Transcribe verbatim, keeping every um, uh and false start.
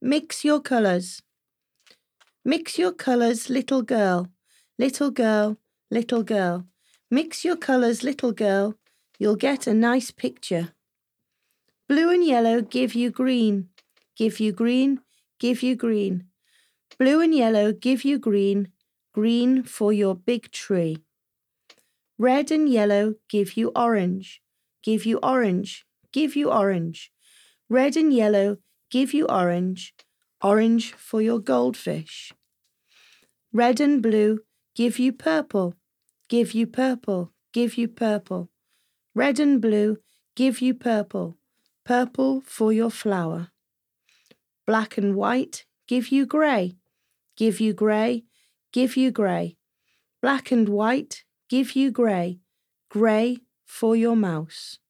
Mix your colours. Mix your colours, little girl. Little girl, little girl. Mix your colours, little girl. You'll get a nice picture. Blue and yellow give you green. Give you green, give you green. Blue and yellow give you green. Green for your big tree. Red and yellow give you orange. Give you orange, give you orange. Red and yellow give you orange. Orange for your goldfish. Red and blue give you purple. Give you purple, give you purple. Red and blue give you purple. Purple for your flower. Black and white give you grey. Give you grey, give you grey. Black and white give you grey. Grey for your mouse.